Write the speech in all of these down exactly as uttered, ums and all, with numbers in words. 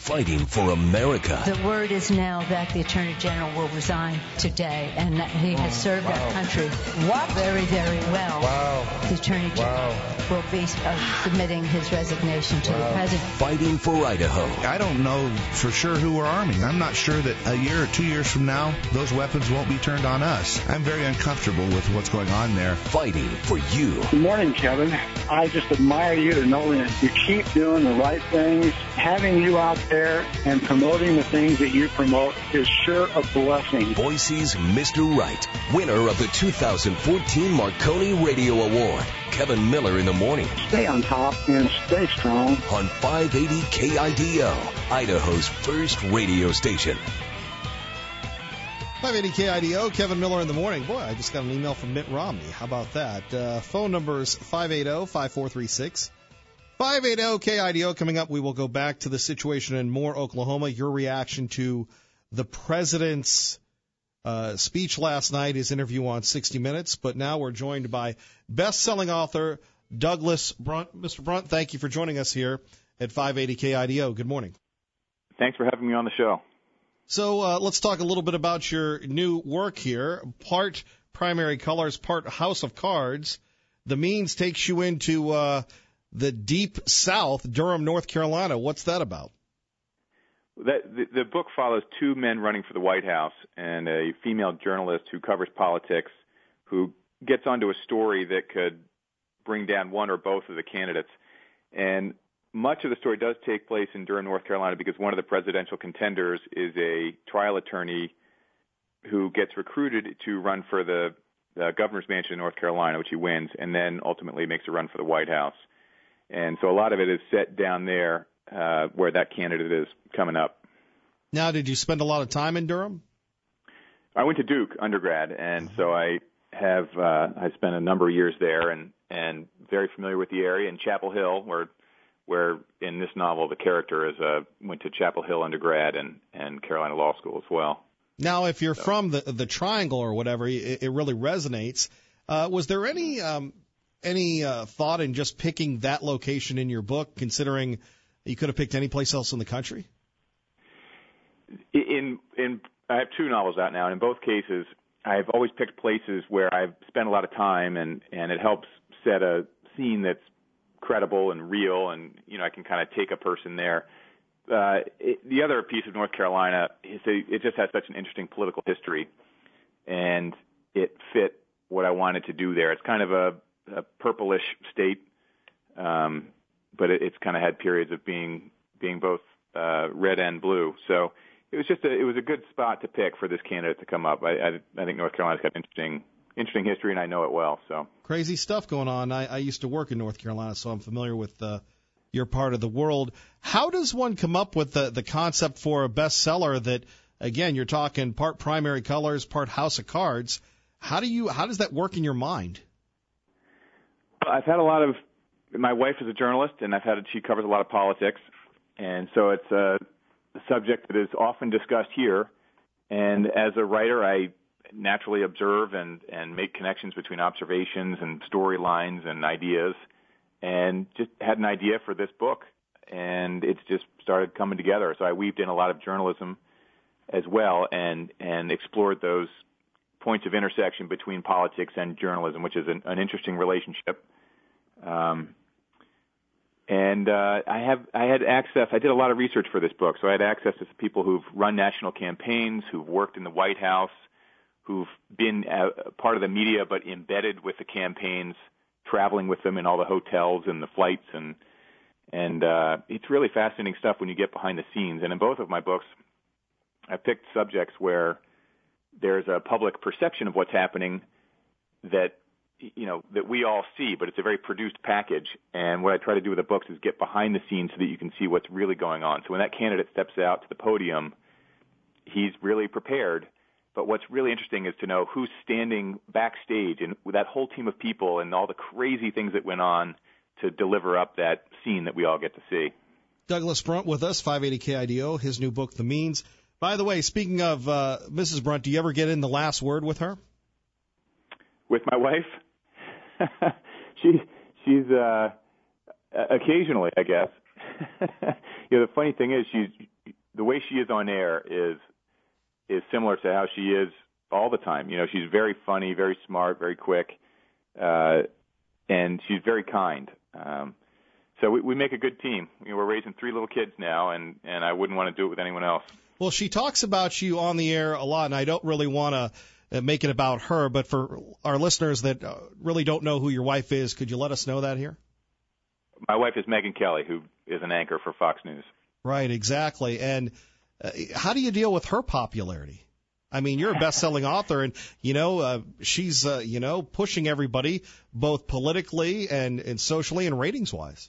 fighting for America. The word is now that the Attorney General will resign today, and that he has served wow. our country what? very, very well. Wow. The Attorney General wow. will be uh, submitting his resignation to wow. the President. Fighting for Idaho. I don't know for sure who we're arming. I'm not sure that a year or two years from now, those weapons won't be turned on us. I'm very uncomfortable with what's going on there. Fighting for you. Good morning, Kevin. I just admire you to know that you keep doing the right things. Having you out there and promoting the things that you promote is sure a blessing. Boise's Mister Right, winner of the two thousand fourteen Marconi Radio Award. Kevin Miller in the morning. Stay on top and stay strong. On five eighty K I D O, Idaho's first radio station. five eighty K I D O, Kevin Miller in the morning. Boy, I just got an email from Mitt Romney. How about that? Uh, phone number is five eight zero, five four three six. five eighty K I D O. Coming up, we will go back to the situation in Moore, Oklahoma. Your reaction to the president's uh, speech last night, his interview on sixty minutes. But now we're joined by best-selling author Douglas Brunt. Mister Brunt, thank you for joining us here at five eighty K I D O. Good morning. Thanks for having me on the show. So uh, let's talk a little bit about your new work here. Part Primary Colors, part House of Cards. The Means takes you into uh, the deep South, Durham, North Carolina. What's that about? That, the, the book follows two men running for the White House and a female journalist who covers politics who gets onto a story that could bring down one or both of the candidates. And much of the story does take place in Durham, North Carolina, because one of the presidential contenders is a trial attorney who gets recruited to run for the, the governor's mansion in North Carolina, which he wins, and then ultimately makes a run for the White House. And so a lot of it is set down there uh, where that candidate is coming up. Now, did you spend a lot of time in Durham? I went to Duke undergrad, and so I have uh, I spent a number of years there, and, and very familiar with the area. In Chapel Hill, where where in this novel the character is uh, went to Chapel Hill undergrad and, and Carolina Law School as well. Now, if you're so. from the the Triangle or whatever, it, it really resonates. Uh, was there any um, any uh, thought in just picking that location in your book, considering you could have picked any place else in the country? In in I have two novels out now, and in both cases, I've always picked places where I've spent a lot of time, and, and it helps set a scene that's credible and real, and you know I can kind of take a person there. Uh, it, the other piece of North Carolina is a, it just has such an interesting political history, and it fit what I wanted to do there. It's kind of a, a purplish state, um, but it, it's kind of had periods of being being both uh, red and blue. So it was just a, it was a good spot to pick for this candidate to come up. I, I, I think North Carolina's got interesting interesting history, and I know it well. So crazy stuff going on. I, I used to work in North Carolina, so I'm familiar with uh, your part of the world. How does one come up with the, the concept for a bestseller that, again, you're talking part Primary Colors, part House of Cards? How do you how does that work in your mind? I've had a lot of my wife is a journalist, and I've had she covers a lot of politics, and so it's a subject that is often discussed here. And as a writer, I naturally observe and, and make connections between observations and storylines and ideas, and just had an idea for this book, and it's just started coming together. So I weaved in a lot of journalism as well and, and explored those points of intersection between politics and journalism, which is an, an interesting relationship. Um, and uh, I have I had access. I did a lot of research for this book, so I had access to people who've run national campaigns, who've worked in the White House, who've been a part of the media but embedded with the campaigns, traveling with them in all the hotels and the flights, and and uh, it's really fascinating stuff when you get behind the scenes. And in both of my books, I picked subjects where there's a public perception of what's happening that you know that we all see, but it's a very produced package. And what I try to do with the books is get behind the scenes so that you can see what's really going on. So when that candidate steps out to the podium, he's really prepared. But what's really interesting is to know who's standing backstage and with that whole team of people and all the crazy things that went on to deliver up that scene that we all get to see. Douglas Brunt with us, five eighty K I D O, his new book, The Means. By the way, speaking of uh, Missus Brunt, do you ever get in the last word with her? With my wife? she she's uh, occasionally, I guess. You know, the funny thing is, she's the way she is on air is is similar to how she is all the time. You know, she's very funny, very smart, very quick, uh, and she's very kind. Um, so we, we make a good team. You know, we're raising three little kids now, and, and I wouldn't want to do it with anyone else. Well, she talks about you on the air a lot, and I don't really want to make it about her, but for our listeners that uh, really don't know who your wife is, could you let us know that here? My wife is Megyn Kelly, who is an anchor for Fox News. Right, exactly. And uh, how do you deal with her popularity? I mean, you're a best-selling author, and, you know, uh, she's, uh, you know, pushing everybody both politically and, and socially and ratings-wise.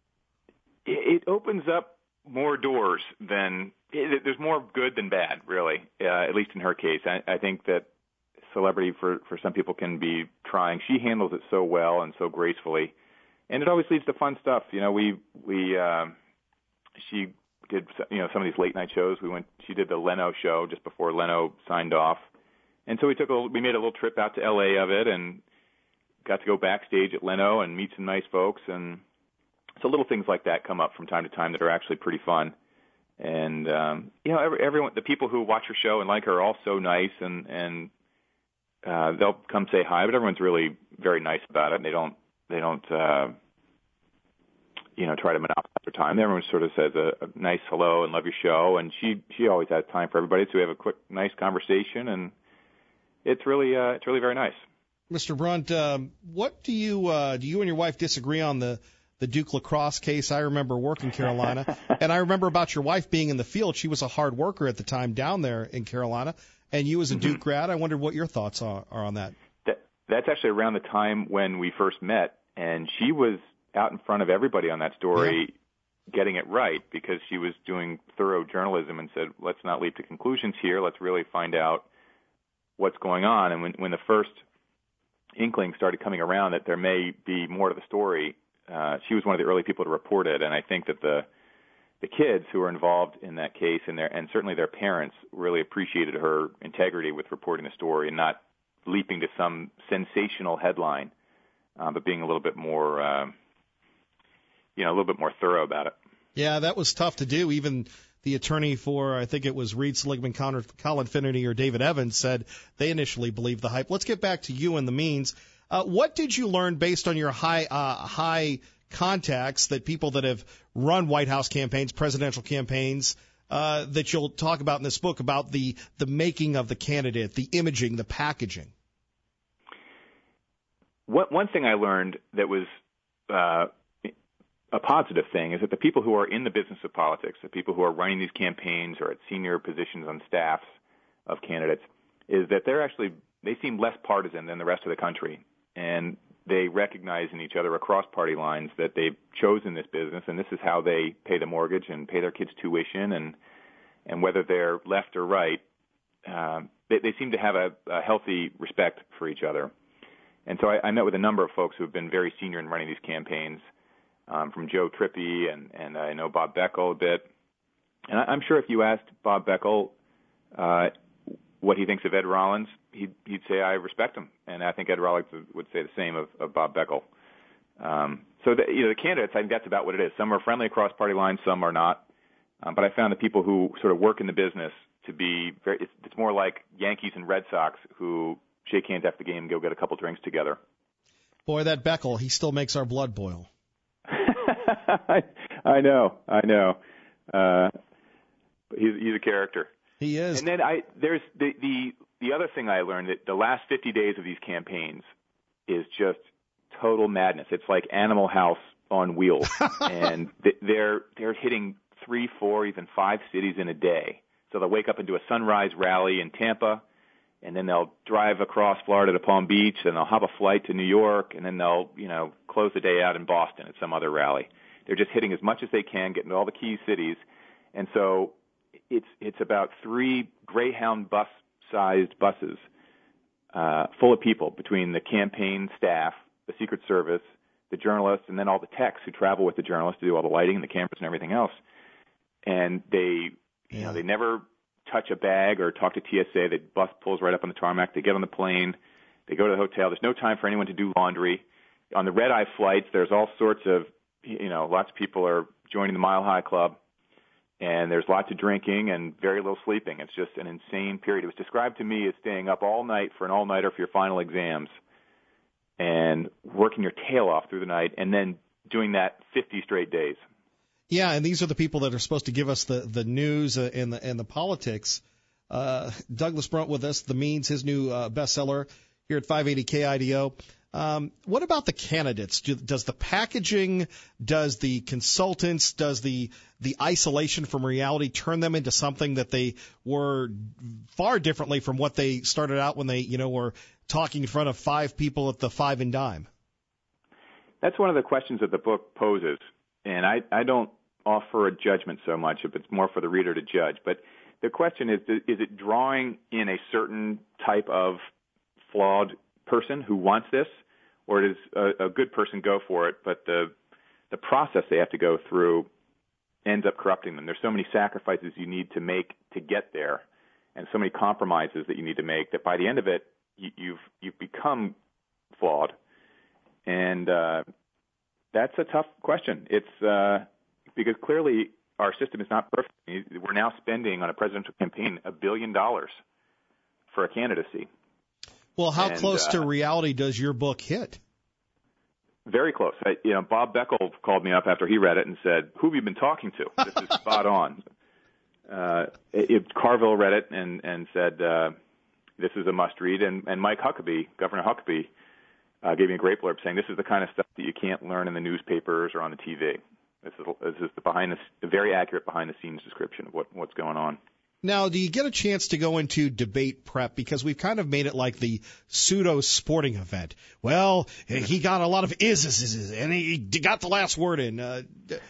It opens up more doors than it, – there's more good than bad, really, uh, at least in her case. I, I think that celebrity for, for some people can be trying. She handles it so well and so gracefully, and it always leads to fun stuff. You know, we – we uh, she – did you know some of these late night shows. We went. She did the Leno show just before Leno signed off, and so we took a we made a little trip out to L A of it, and got to go backstage at Leno and meet some nice folks. And so little things like that come up from time to time that are actually pretty fun. And um, you know, every, everyone, the people who watch her show and like her are all so nice, and and uh, they'll come say hi. But everyone's really very nice about it, and they don't they don't. Uh, you know, try to monopolize her time. Everyone sort of says a, a nice hello and love your show, and she she always has time for everybody. So we have a quick, nice conversation, and it's really uh, it's really very nice. Mister Brunt, um, what do you uh, do you and your wife disagree on the the Duke lacrosse case? I remember working in Carolina, and I remember about your wife being in the field. She was a hard worker at the time down there in Carolina, and you as a mm-hmm. Duke grad. I wondered what your thoughts are, are on that. that. That's actually around the time when we first met, and she was out in front of everybody on that story, yeah. getting it right, because she was doing thorough journalism and said, let's not leap to conclusions here. Let's really find out what's going on. And when, when the first inkling started coming around that there may be more to the story, uh, she was one of the early people to report it. And I think that the the kids who were involved in that case and their and certainly their parents really appreciated her integrity with reporting the story and not leaping to some sensational headline, uh, but being a little bit more uh, you know, a little bit more thorough about it. Yeah, that was tough to do. Even the attorney for, I think it was Reed Seligman, Colin Finnerty, or David Evans said they initially believed the hype. Let's get back to you and the means. Uh, what did you learn based on your high uh, high contacts that people that have run White House campaigns, presidential campaigns, uh, that you'll talk about in this book about the, the making of the candidate, the imaging, the packaging? What, one thing I learned that was uh, a positive thing is that the people who are in the business of politics, the people who are running these campaigns or at senior positions on staffs of candidates, is that they're actually, they seem less partisan than the rest of the country. And they recognize in each other across party lines that they've chosen this business, and this is how they pay the mortgage and pay their kids' tuition, and and whether they're left or right, uh, they, they seem to have a, a healthy respect for each other. And so I, I met with a number of folks who have been very senior in running these campaigns, um, from Joe Trippi, and, and I know Bob Beckel a bit. And I, I'm sure if you asked Bob Beckel uh, what he thinks of Ed Rollins, he'd, he'd say, I respect him. And I think Ed Rollins would say the same of, of Bob Beckel. Um, so the, you know, the candidates, I think that's about what it is. Some are friendly across party lines, some are not. Um, but I found the people who sort of work in the business to be very, it's, it's more like Yankees and Red Sox who shake hands after the game and go get a couple drinks together. Boy, that Beckel, he still makes our blood boil. I, I know, I know. Uh, he's, he's a character. He is. And then I, there's the, the, the other thing I learned, that the last fifty days of these campaigns is just total madness. It's like Animal House on wheels. And they're, they're hitting three, four, even five cities in a day. So they'll wake up and do a sunrise rally in Tampa, and then they'll drive across Florida to Palm Beach, and they'll hop a flight to New York, and then they'll, you know, close the day out in Boston at some other rally. They're just hitting as much as they can, getting to all the key cities. And so it's it's about three Greyhound bus-sized buses uh, full of people between the campaign staff, the Secret Service, the journalists, and then all the techs who travel with the journalists to do all the lighting and the cameras and everything else. And they, you know, they never touch a bag or talk to T S A. The bus pulls right up on the tarmac. They get on the plane. They go to the hotel. There's no time for anyone to do laundry. On the red-eye flights, there's all sorts of, you know, lots of people are joining the Mile High Club. and there's lots of drinking and very little sleeping. It's just an insane period. It was described to me as staying up all night for an all-nighter for your final exams and working your tail off through the night and then doing that fifty straight days. Yeah, and these are the people that are supposed to give us the, the news uh, and the and the politics. Uh, Douglas Brunt with us, The Means, his new uh, bestseller here at five eighty K I D O. Um, what about the candidates? Do, does the packaging, does the consultants, does the the isolation from reality turn them into something that they were far differently from what they started out when they, you know, were talking in front of five people at the Five and Dime? That's one of the questions that the book poses, and I, I don't offer a judgment so much if it's more for the reader to judge. But the question is, is it drawing in a certain type of flawed person who wants this, or does a, a good person go for it, but the the process they have to go through ends up corrupting them? There's so many sacrifices you need to make to get there, and so many compromises that you need to make that by the end of it, you, you've you've become flawed. And uh, that's a tough question. It's uh, because clearly our system is not perfect. We're now spending on a presidential campaign a billion dollars for a candidacy. Well, how and, close uh, to reality does your book hit? Very close. I, you know, Bob Beckel called me up after he read it and said, "Who have you been talking to? This is spot on." Uh, it, it, Carville read it and and said, uh, "This is a must read." And, and Mike Huckabee, Governor Huckabee, uh, gave me a great blurb saying, "This is the kind of stuff that you can't learn in the newspapers or on the T V. This is this is the behind the, the very accurate behind the scenes description of what what's going on." Now, do you get a chance to go into debate prep? Because we've kind of made it like the pseudo-sporting event. Well, he got a lot of is, and he got the last word in. Uh,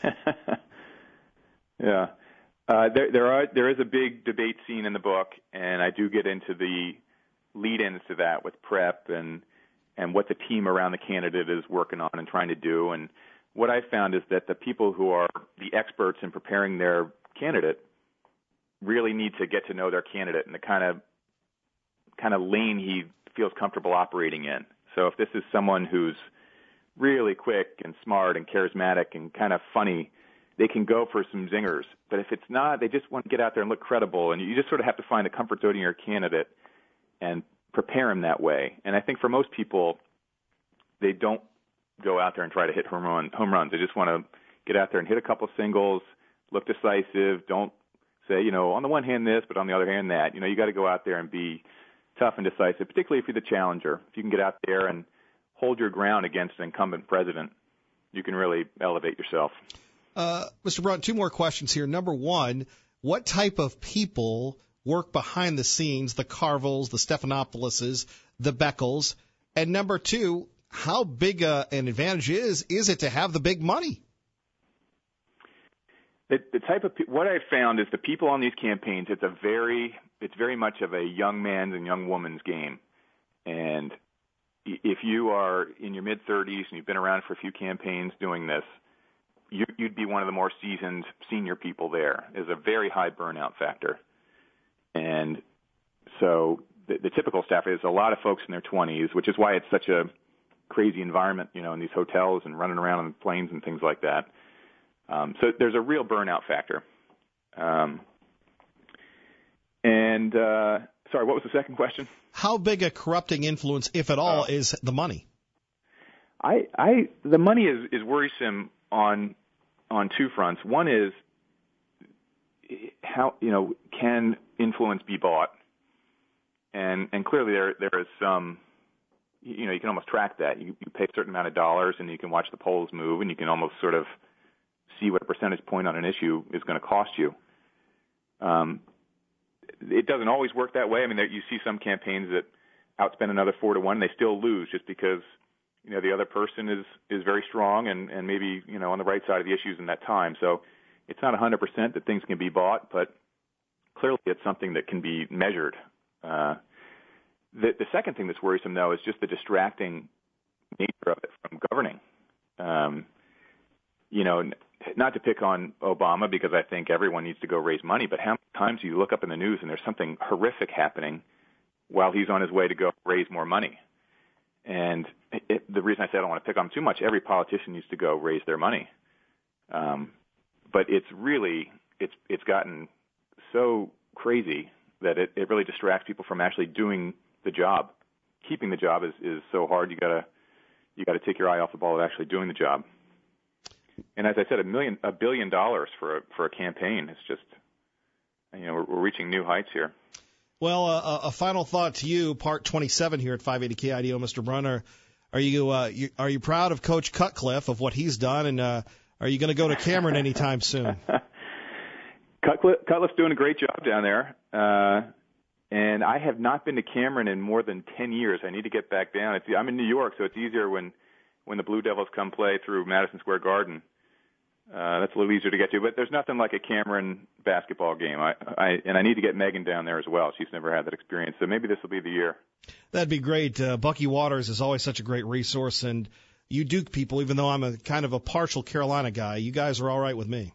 yeah. Uh, there, there are there is a big debate scene in the book, and I do get into the lead-ins to that with prep and and what the team around the candidate is working on and trying to do. And what I've found is that the people who are the experts in preparing their candidate really need to get to know their candidate and the kind of kind of lane he feels comfortable operating in. So if this is someone who's really quick and smart and charismatic and kind of funny, they can go for some zingers. But if it's not, they just want to get out there and look credible, and you just sort of have to find the comfort zone in your candidate and prepare him that way. And I think for most people, they don't go out there and try to hit home, run, home runs. They just want to get out there and hit a couple singles, look decisive, don't say, you know, on the one hand this, but on the other hand that. You know, you got to go out there and be tough and decisive, particularly if you're the challenger. If you can get out there and hold your ground against an incumbent president, you can really elevate yourself. Uh, Mister Brunt, two more questions here. Number one, what type of people work behind the scenes, the Carvilles, the Stephanopoulos, the Beckles? And number two, how big a, an advantage is is it to have the big money? The, the type of what I've found is the people on these campaigns. It's a very, it's very much of a young man's and young woman's game. And if you are in your mid thirties and you've been around for a few campaigns doing this, you, you'd be one of the more seasoned senior people there. There's a very high burnout factor, and so the, the typical staff is a lot of folks in their twenties, which is why it's such a crazy environment, you know, in these hotels and running around on planes and things like that. Um, so there's a real burnout factor. Um, and, uh, sorry, what was the second question? How big a corrupting influence, if at all, oh. is the money? I, I, the money is, is worrisome on, on two fronts. One is how, you know, can influence be bought? And, and clearly there, there is some, you know, you can almost track that. You, you pay a certain amount of dollars and you can watch the polls move and you can almost sort of see what a percentage point on an issue is going to cost you. Um, it doesn't always work that way. I mean, there, you see some campaigns that outspend another four to one, and they still lose just because, you know, the other person is, is very strong and, and maybe, you know, on the right side of the issues in that time. So it's not one hundred percent that things can be bought, but clearly it's something that can be measured. Uh, the, the second thing that's worrisome, though, is just the distracting nature of it from governing. Um, you know, not to pick on Obama because I think everyone needs to go raise money, but how many times do you look up in the news and there's something horrific happening while he's on his way to go raise more money? And it, the reason I say I don't want to pick on him too much, every politician needs to go raise their money. Um, but it's really, it's it's gotten so crazy that it, it really distracts people from actually doing the job. Keeping the job is, is so hard. You gotta you gotta take your eye off the ball of actually doing the job. And as I said, a million a billion dollars for a, for a campaign is just, you know, we're, we're reaching new heights here. Well, uh, a final thought to you, part twenty-seven here at five eighty K I D O, Mister Brunner. Are you, uh, you are you proud of Coach Cutcliffe, of what he's done, and uh, are you going to go to Cameron anytime soon? Cutcliffe, Cutcliffe's doing a great job down there, uh, and I have not been to Cameron in more than ten years. I need to get back down. It's, I'm in New York, so it's easier when, when the Blue Devils come play through Madison Square Garden. Uh, that's a little easier to get to, but there's nothing like a Cameron basketball game. I, I and I need to get Megan down there as well. She's never had that experience, so maybe this will be the year. That'd be great. Uh, Bucky Waters is always such a great resource, and you Duke people, even though I'm a kind of a partial Carolina guy, you guys are all right with me.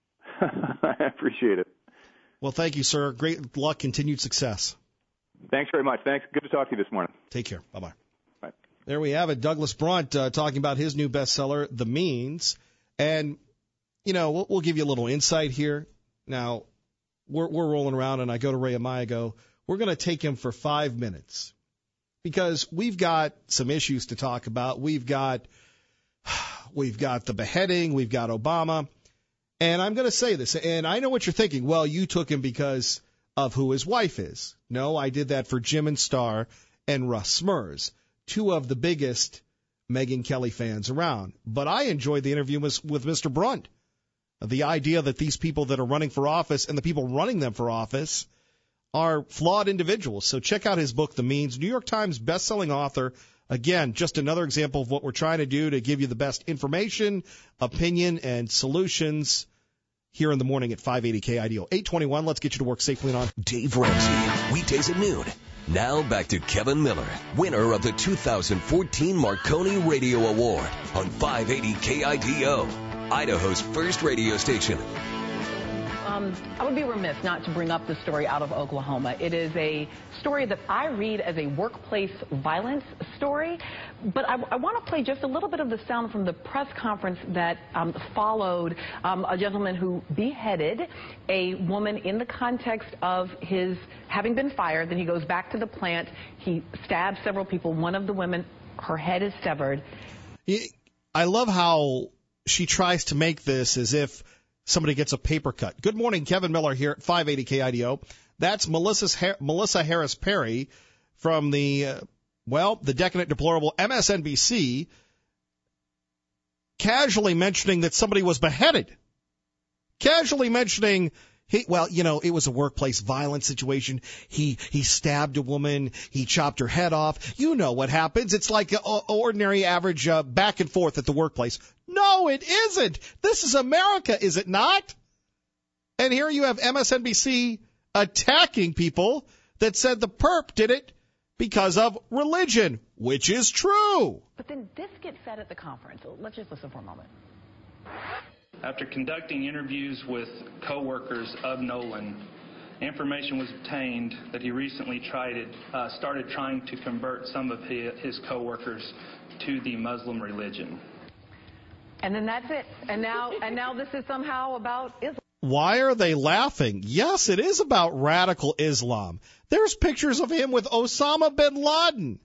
I appreciate it. Well, thank you, sir. Great luck, continued success. Thanks very much. Thanks. Good to talk to you this morning. Take care. Bye-bye. Bye. There we have it. Douglas Brunt uh, talking about his new bestseller, The Means, and you know, we'll, we'll give you a little insight here. Now, we're, we're rolling around, and I go to Ray Amaya, I go, we're going to take him for five minutes because we've got some issues to talk about. We've got, we've got the beheading. We've got Obama. And I'm going to say this, and I know what you're thinking. Well, you took him because of who his wife is. No, I did that for Jim and Star and Russ Smurs, two of the biggest Megyn Kelly fans around. But I enjoyed the interview with, with Mister Brunt. The idea that these people that are running for office and the people running them for office are flawed individuals. So check out his book, The Means. New York Times bestselling author. Again, just another example of what we're trying to do to give you the best information, opinion, and solutions here in the morning at five eighty K I D O. eight twenty-one, let's get you to work safely and on. Dave Ramsey, weekdays at noon. Now back to Kevin Miller, winner of the two thousand fourteen Marconi Radio Award on five eighty K I D O. Idaho's first radio station. Um, I would be remiss not to bring up the story out of Oklahoma. It is a story that I read as a workplace violence story, but I, I want to play just a little bit of the sound from the press conference that um, followed um, a gentleman who beheaded a woman in the context of his having been fired. Then he goes back to the plant. He stabs several people. One of the women, her head is severed. I love how she tries to make this as if somebody gets a paper cut. Good morning, Kevin Miller here at five eighty K I D O. That's Melissa's, Melissa Harris Perry from the, uh, well, the decadent, deplorable M S N B C, casually mentioning that somebody was beheaded. Casually mentioning, he, well, you know, it was a workplace violence situation. He he stabbed a woman. He chopped her head off. You know what happens. It's like an ordinary, average uh, back and forth at the workplace. No, it isn't. This is America, is it not? And here you have M S N B C attacking people that said the perp did it because of religion, which is true. But then this gets said at the conference. Let's just listen for a moment. After conducting interviews with co-workers of Nolan, information was obtained that he recently tried, uh, started trying to convert some of his, his co-workers to the Muslim religion. And then that's it. And now, and now this is somehow about Islam. Why are they laughing? Yes, it is about radical Islam. There's pictures of him with Osama bin Laden.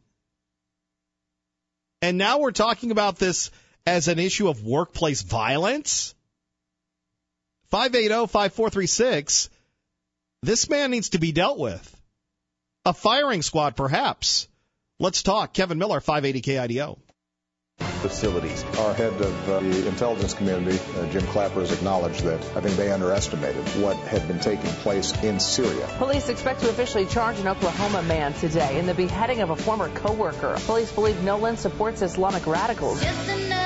And now we're talking about this as an issue of workplace violence? five eight zero, five four three six. This man needs to be dealt with. A firing squad, perhaps. Let's talk. Kevin Miller, five eighty K I D O. Facilities. Our head of uh, the intelligence community, uh, Jim Clapper, has acknowledged that I think they underestimated what had been taking place in Syria. Police expect to officially charge an Oklahoma man today in the beheading of a former co-worker. Police believe Nolan supports Islamic radicals. Must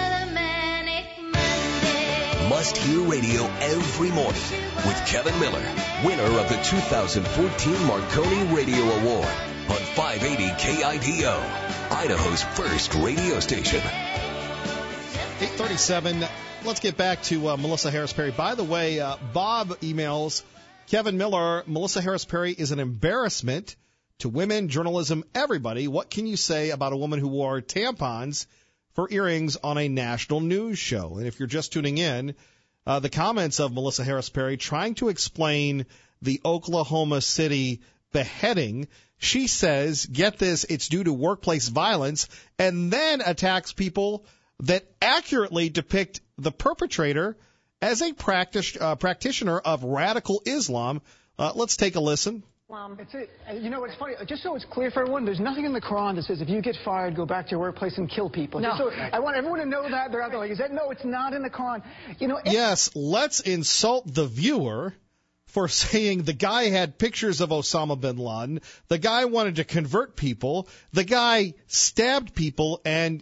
hear radio every morning with Kevin Miller, winner of the two thousand fourteen Marconi Radio Award on five eighty K I D O, Idaho's first radio station. eight thirty-seven. Let's get back to uh, Melissa Harris Perry. By the way, uh, Bob emails Kevin Miller, Melissa Harris Perry is an embarrassment to women, journalism, everybody. What can you say about a woman who wore tampons for earrings on a national news show? And if you're just tuning in, uh, the comments of Melissa Harris Perry trying to explain the Oklahoma City beheading. She says, get this, it's due to workplace violence, and then attacks people that accurately depict the perpetrator as a practice, uh, practitioner of radical Islam. Uh, let's take a listen. Um, it's it. You know, it's funny. Just so it's clear for everyone, there's nothing in the Quran that says if you get fired, go back to your workplace and kill people. No. So I want everyone to know that. They're out there like, is that? No, it's not in the Quran. You know. Yes, let's insult the viewer for saying the guy had pictures of Osama bin Laden. The guy wanted to convert people. The guy stabbed people and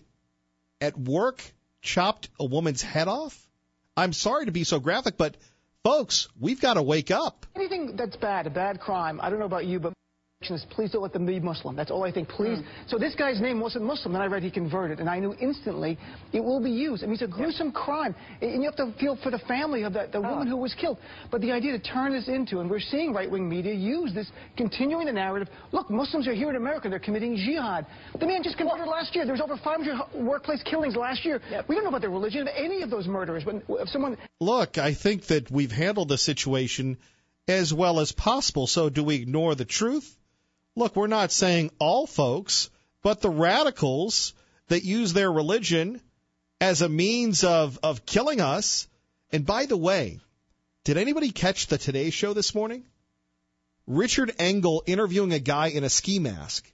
at work chopped a woman's head off. I'm sorry to be so graphic, but folks, we've got to wake up. Anything that's bad, a bad crime, I don't know about you, but please don't let them be Muslim. That's all I think. Please. Mm. So this guy's name wasn't Muslim. Then I read he converted, and I knew instantly it will be used. I mean, it's a gruesome yeah. crime, and you have to feel for the family of that, the oh. woman who was killed. But the idea to turn this into, and we're seeing right-wing media use this, continuing the narrative. Look, Muslims are here in America. They're committing jihad. The man just converted last year. There was over five hundred workplace killings last year. Yep. We don't know about their religion of any of those murderers. But if someone look, I think that we've handled the situation as well as possible. So do we ignore the truth? Look, we're not saying all folks, but the radicals that use their religion as a means of, of killing us. And by the way, did anybody catch the Today Show this morning? Richard Engel interviewing a guy in a ski mask.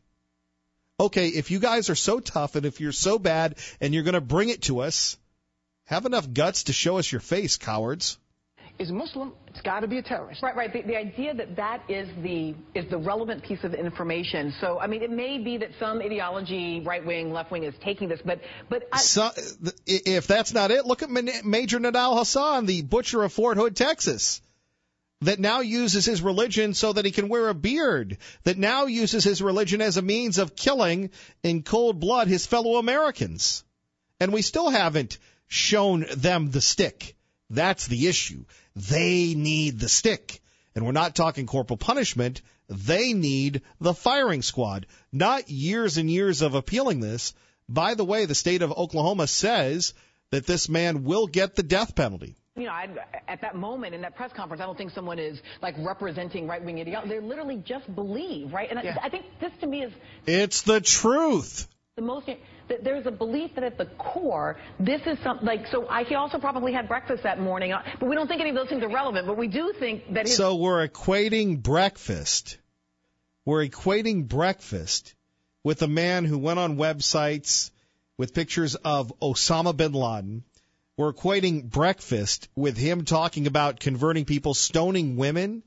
Okay, if you guys are so tough and if you're so bad and you're going to bring it to us, have enough guts to show us your face, cowards. Is Muslim, it's got to be a terrorist. Right, right. The, the idea that that is the is the relevant piece of information. So, I mean, it may be that some ideology, right wing, left wing, is taking this, but but I, so, if that's not it, look at Major Nadal Hassan, the butcher of Fort Hood, Texas, that now uses his religion so that he can wear a beard, that now uses his religion as a means of killing in cold blood his fellow Americans, and we still haven't shown them the stick. That's the issue. They need the stick. And we're not talking corporal punishment. They need the firing squad. Not years and years of appealing this. By the way, the state of Oklahoma says that this man will get the death penalty. You know, I'd, at that moment in that press conference, I don't think someone is like representing right-wing ideology. They literally just believe, right? And yeah. I, I think this to me is... It's the truth. The most... There's a belief that at the core, this is something like, so I, he also probably had breakfast that morning, but we don't think any of those things are relevant, but we do think that his... So we're equating breakfast, we're equating breakfast with a man who went on websites with pictures of Osama bin Laden. We're equating breakfast with him talking about converting people, stoning women,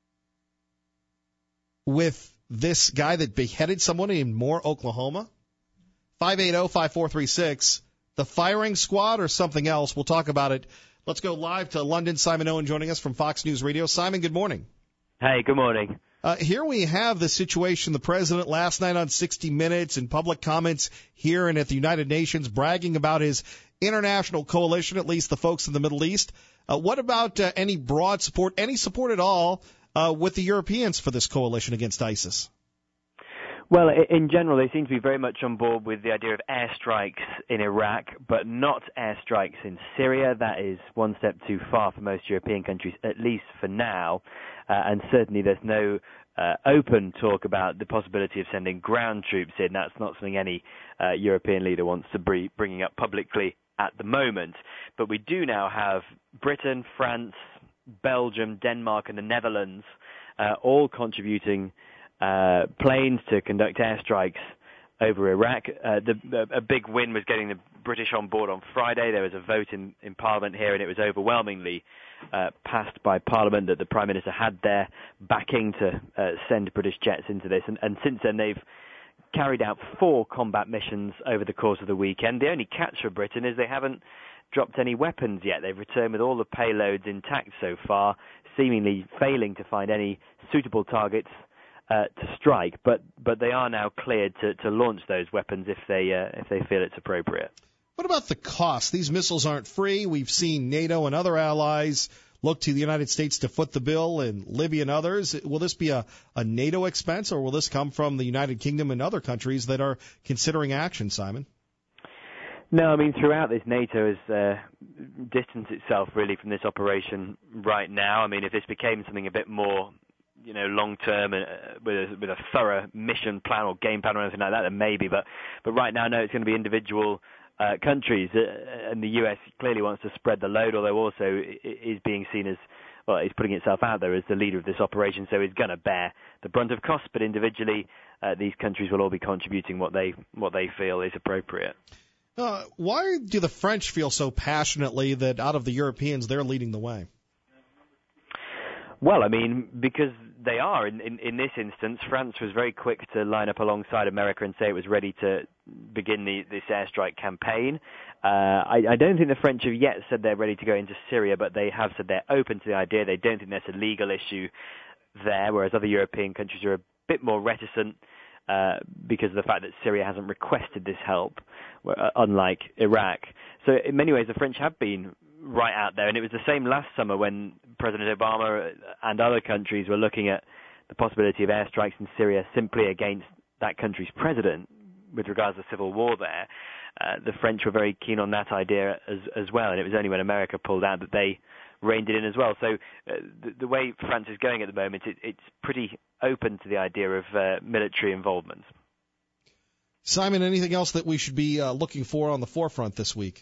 with this guy that beheaded someone in Moore, Oklahoma. five eight zero, five four three six, the firing squad or something else. We'll talk about it. Let's go live to London. Simon Owen joining us from Fox News Radio. Simon, good morning. Hey, good morning. Uh, here we have the situation. The president last night on sixty minutes in public comments here and at the United Nations bragging about his international coalition, at least the folks in the Middle East. Uh, what about uh, any broad support, any support at all uh, with the Europeans for this coalition against ISIS? Well, in general, they seem to be very much on board with the idea of airstrikes in Iraq, but not airstrikes in Syria. That is one step too far for most European countries, at least for now. Uh, and certainly there's no uh, open talk about the possibility of sending ground troops in. That's not something any uh, European leader wants to be bringing up publicly at the moment. But we do now have Britain, France, Belgium, Denmark, and the Netherlands uh, all contributing Uh, planes to conduct airstrikes over Iraq. Uh, the, a big win was getting the British on board on Friday. There was a vote in, in Parliament here, and it was overwhelmingly uh, passed by Parliament that the Prime Minister had their backing to uh, send British jets into this. And, and since then, they've carried out four combat missions over the course of the weekend. The only catch for Britain is they haven't dropped any weapons yet. They've returned with all the payloads intact so far, seemingly failing to find any suitable targets Uh, to strike, but but they are now cleared to, to launch those weapons if they uh, if they feel it's appropriate. What about the cost? These missiles aren't free. We've seen NATO and other allies look to the United States to foot the bill, and Libya and others. Will this be a, a NATO expense, or will this come from the United Kingdom and other countries that are considering action, Simon? No, I mean, throughout this, NATO has uh, distanced itself really from this operation right now. I mean, if this became something a bit more, you know, long-term uh, with, a, with a thorough mission plan or game plan or anything like that, then maybe. But, but right now, no, it's going to be individual uh, countries. Uh, and the U S clearly wants to spread the load, although also is being seen as, well, it's putting itself out there as the leader of this operation, so it's going to bear the brunt of costs. But individually, uh, these countries will all be contributing what they what they feel is appropriate. Uh, why do the French feel so passionately that out of the Europeans, they're leading the way? Well, I mean, because they are. In, in, in this instance, France was very quick to line up alongside America and say it was ready to begin the, this airstrike campaign. Uh, I, I don't think the French have yet said they're ready to go into Syria, but they have said they're open to the idea. They don't think there's a legal issue there, whereas other European countries are a bit more reticent uh, because of the fact that Syria hasn't requested this help, uh, unlike Iraq. So in many ways, the French have been right out there, and it was the same last summer when President Obama and other countries were looking at the possibility of airstrikes in Syria simply against that country's president with regards to civil war there. Uh, the French were very keen on that idea as, as well, and it was only when America pulled out that they reined it in as well. So uh, the, the way France is going at the moment, it, it's pretty open to the idea of uh, military involvement. Simon, anything else that we should be uh, looking for on the forefront this week?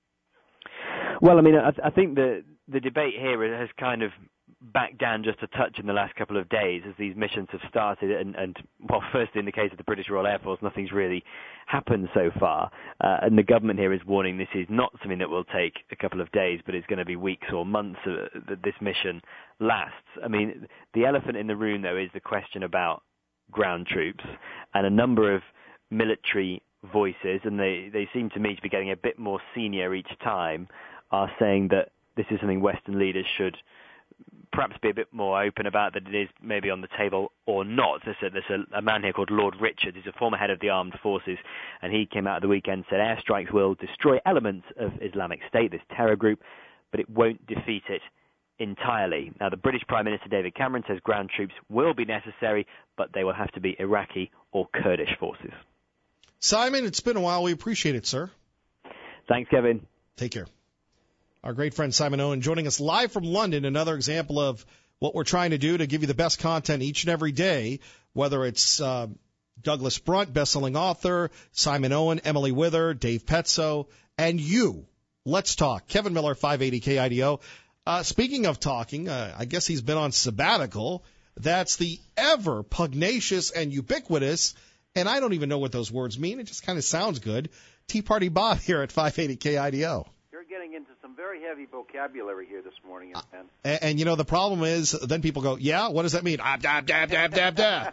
Well, I mean, I, I think the the debate here has kind of backed down just a touch in the last couple of days as these missions have started. And, and well, firstly, in the case of the British Royal Air Force, nothing's really happened so far. Uh, and the government here is warning this is not something that will take a couple of days, but it's going to be weeks or months uh, that this mission lasts. I mean, the elephant in the room, though, is the question about ground troops and a number of military voices, and they, they seem to me to be getting a bit more senior each time, are saying that this is something Western leaders should perhaps be a bit more open about, that it is maybe on the table or not. There's a, there's a, a man here called Lord Richards. He's a former head of the armed forces, and he came out of the weekend and said airstrikes will destroy elements of Islamic State, this terror group, but it won't defeat it entirely. Now, the British Prime Minister David Cameron says ground troops will be necessary, but they will have to be Iraqi or Kurdish forces. Simon, it's been a while. We appreciate it, sir. Thanks, Kevin. Take care. Our great friend Simon Owen joining us live from London, another example of what we're trying to do to give you the best content each and every day, whether it's uh, Douglas Brunt, best-selling author, Simon Owen, Emily Wither, Dave Petso, and you. Let's talk. Kevin Miller, five eighty K I D O. Uh, speaking of talking, uh, I guess he's been on sabbatical. That's the ever pugnacious and ubiquitous, and I don't even know what those words mean. It just kind of sounds good. Tea Party Bob here at five eighty K I D O. Getting into some very heavy vocabulary here this morning, Ben. And, and you know, the problem is, then people go, yeah, what does that mean? Ah, dab, dab, dab, dab, dab.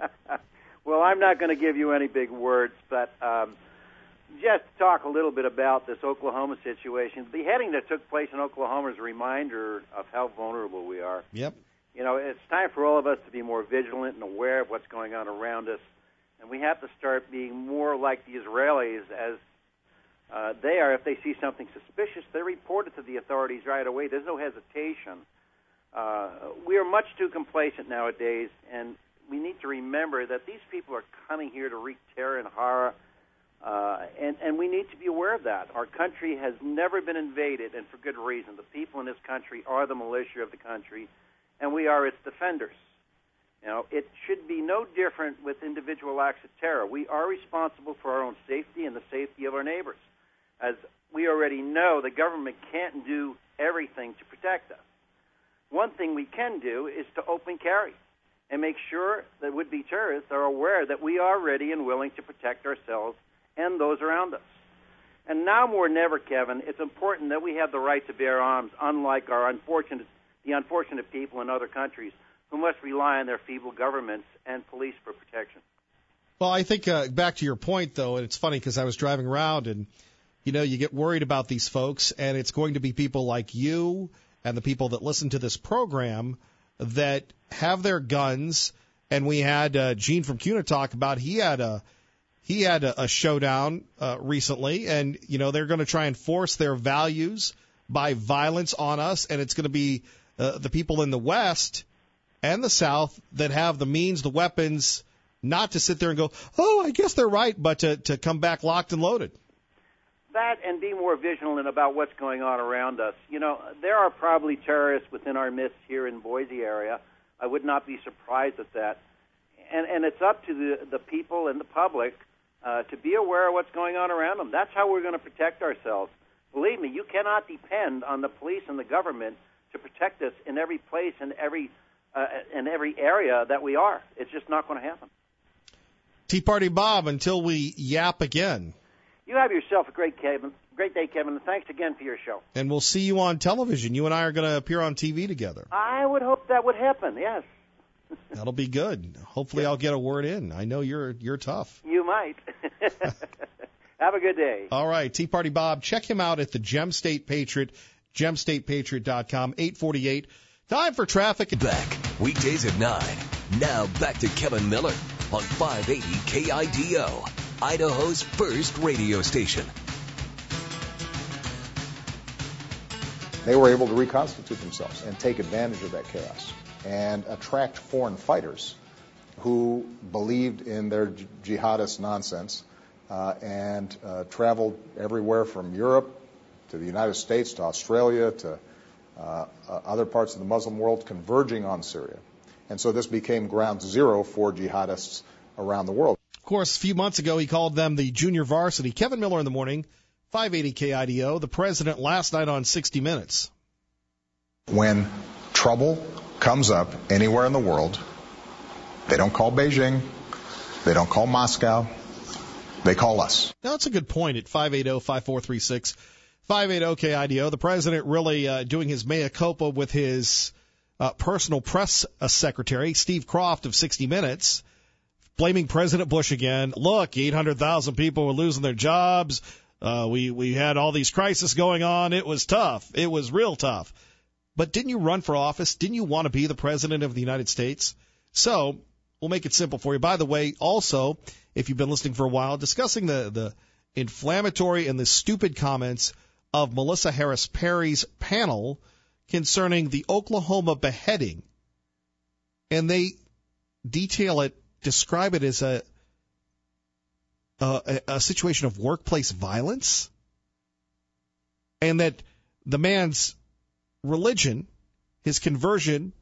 Well, I'm not going to give you any big words, but um, just to talk a little bit about this Oklahoma situation. The beheading that took place in Oklahoma is a reminder of how vulnerable we are. Yep. You know, it's time for all of us to be more vigilant and aware of what's going on around us, and we have to start being more like the Israelis as Uh, they are, if they see something suspicious, they report it to the authorities right away. There's no hesitation. Uh, we are much too complacent nowadays, and we need to remember that these people are coming here to wreak terror and horror, uh, and, and we need to be aware of that. Our country has never been invaded, and for good reason. The people in this country are the militia of the country, and we are its defenders. You know, it should be no different with individual acts of terror. We are responsible for our own safety and the safety of our neighbors. As we already know, the government can't do everything to protect us. One thing we can do is to open carry and make sure that would-be terrorists are aware that we are ready and willing to protect ourselves and those around us. And now more than ever, Kevin, it's important that we have the right to bear arms, unlike our unfortunate, the unfortunate people in other countries who must rely on their feeble governments and police for protection. Well, I think uh, back to your point, though, and it's funny because I was driving around and you know, you get worried about these folks, and it's going to be people like you and the people that listen to this program that have their guns. And we had uh, Gene from CUNA talk about he had a he had a, a showdown uh, recently, and you know they're going to try and force their values by violence on us, and it's going to be uh, the people in the West and the South that have the means, the weapons, not to sit there and go, oh, I guess they're right, but to to come back locked and loaded. That and be more vigilant about what's going on around us. You know, there are probably terrorists within our midst here in Boise area. I would not be surprised at that. And, and it's up to the, the people and the public uh, to be aware of what's going on around them. That's how we're going to protect ourselves. Believe me, you cannot depend on the police and the government to protect us in every place and every uh, in every area that we are. It's just not going to happen. Tea Party Bob, until we yap again. You have yourself a great, Kevin. Great day, Kevin, and thanks again for your show. And we'll see you on television. You and I are going to appear on T V together. I would hope that would happen, yes. That'll be good. Hopefully I'll get a word in. I know you're you're tough. You might. Have a good day. All right, Tea Party Bob. Check him out at the Gem State Patriot, gem state patriot dot com, eight forty-eight. Time for traffic. Back, weekdays at nine. Now back to Kevin Miller on five eighty K I D O, Idaho's first radio station. They were able to reconstitute themselves and take advantage of that chaos and attract foreign fighters who believed in their jihadist nonsense uh, and uh, traveled everywhere from Europe to the United States to Australia to uh, uh, other parts of the Muslim world, converging on Syria. And so this became ground zero for jihadists around the world. Of course, a few months ago, he called them the junior varsity. Kevin Miller in the morning, five eighty K I D O, the president last night on sixty minutes. When trouble comes up anywhere in the world, they don't call Beijing, they don't call Moscow, they call us. Now, that's a good point at five eighty, five four three six, five eighty K I D O. The president really uh, doing his mea culpa with his uh, personal press uh, secretary, Steve Kroft of sixty minutes, blaming President Bush again. Look, eight hundred thousand people were losing their jobs. Uh, we, we had all these crises going on. It was tough. It was real tough. But didn't you run for office? Didn't you want to be the president of the United States? So we'll make it simple for you. By the way, also, if you've been listening for a while, discussing the, the inflammatory and the stupid comments of Melissa Harris Perry's panel concerning the Oklahoma beheading. And they detail it, describe it as a, a, a situation of workplace violence. And that the man's religion, his conversion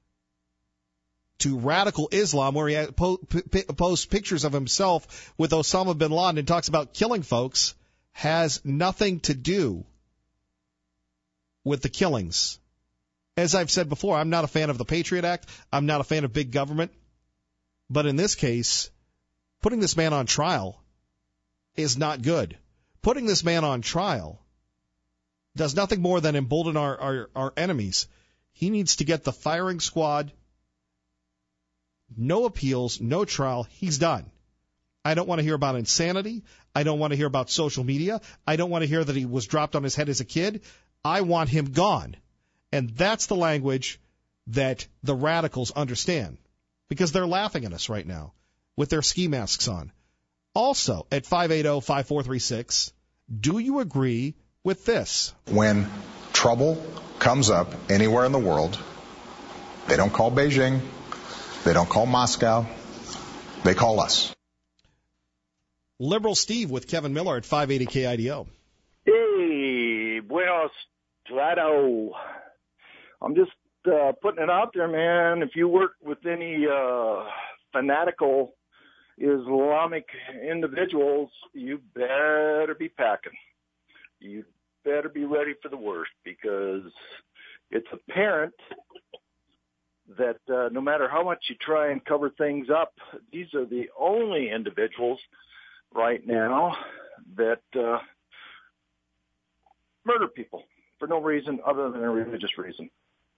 to radical Islam, where he po- p- posts pictures of himself with Osama bin Laden and talks about killing folks, has nothing to do with the killings. As I've said before, I'm not a fan of the Patriot Act. I'm not a fan of big government. But in this case, putting this man on trial is not good. Putting this man on trial does nothing more than embolden our, our, our enemies. He needs to get the firing squad, no appeals, no trial. He's done. I don't want to hear about insanity. I don't want to hear about social media. I don't want to hear that he was dropped on his head as a kid. I want him gone. And that's the language that the radicals understand, because they're laughing at us right now with their ski masks on. Also, at five eighty, five four three six, do you agree with this? When trouble comes up anywhere in the world, they don't call Beijing, they don't call Moscow, they call us. Liberal Steve with Kevin Miller at five eighty K I D O. Hey, buenos Idaho. I'm just uh, putting it out there, man. If you work with any uh, fanatical Islamic individuals, you better be packing. You better be ready for the worst, because it's apparent that uh, no matter how much you try and cover things up, these are the only individuals right now that uh, murder people for no reason other than a religious reason.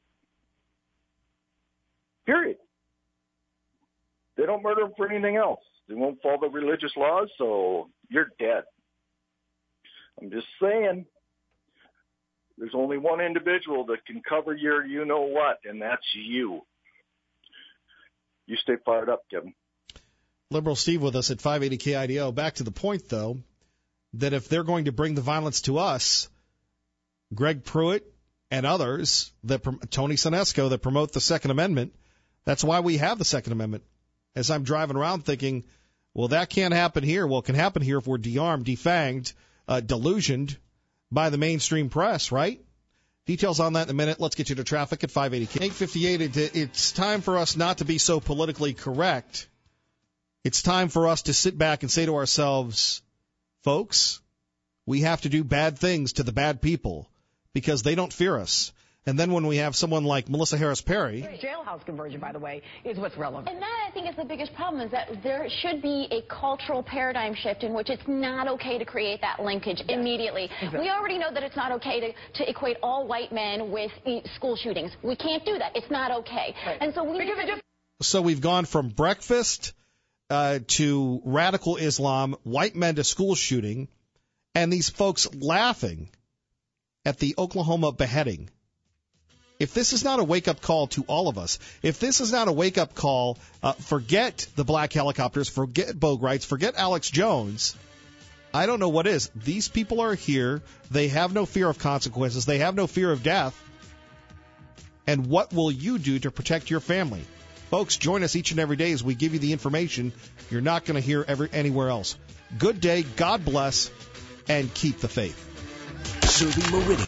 Period. They don't murder them for anything else. They won't follow the religious laws, so you're dead. I'm just saying, there's only one individual that can cover your you-know-what, and that's you. You stay fired up, Kevin. Liberal Steve with us at five eighty K I D O. Back to the point, though, that if they're going to bring the violence to us, Greg Pruitt and others, that Tony Sinesco, that promote the Second Amendment, that's why we have the Second Amendment. As I'm driving around thinking, well, that can't happen here. Well, it can happen here if we're de-armed, defanged, uh, delusioned by the mainstream press, right? Details on that in a minute. Let's get you to traffic at five eighty K. eight fifty-eight, it, it's time for us not to be so politically correct. It's time for us to sit back and say to ourselves, folks, we have to do bad things to the bad people because they don't fear us. And then when we have someone like Melissa Harris Perry. Jailhouse conversion, by the way, is what's relevant. And that, I think, is the biggest problem, is that there should be a cultural paradigm shift in which it's not okay to create that linkage yes. immediately. Exactly. We already know that it's not okay to, to equate all white men with school shootings. We can't do that. It's not okay. Right. And so we need to... So we've gone from breakfast uh, to radical Islam, white men to school shooting, and these folks laughing at the Oklahoma beheading. If this is not a wake-up call to all of us, if this is not a wake-up call, uh, forget the black helicopters, forget Boatwrights, forget Alex Jones, I don't know what is. These people are here. They have no fear of consequences. They have no fear of death. And what will you do to protect your family? Folks, join us each and every day as we give you the information you're not going to hear ever, anywhere else. Good day, God bless, and keep the faith. Serving Meridian.